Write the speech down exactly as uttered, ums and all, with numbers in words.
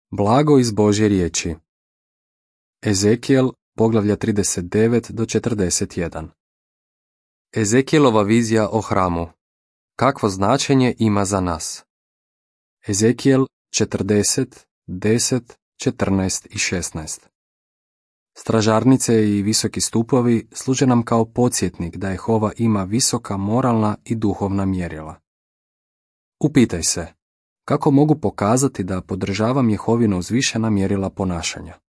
Blago iz Božje riječi. Ezekijel, poglavlja trideset devet do četrdeset jedan. Ezekijelova vizija o hramu. Kakvo značenje ima za nas? Ezekijel četrdeset, deset, četrnaest i šesnaest. Stražarnice i visoki stupovi služe nam kao podsjetnik da Jehova ima visoka moralna i duhovna mjerila. Upitaj se, kako mogu pokazati da podržavam Jehovino uzvišena mjerila ponašanja?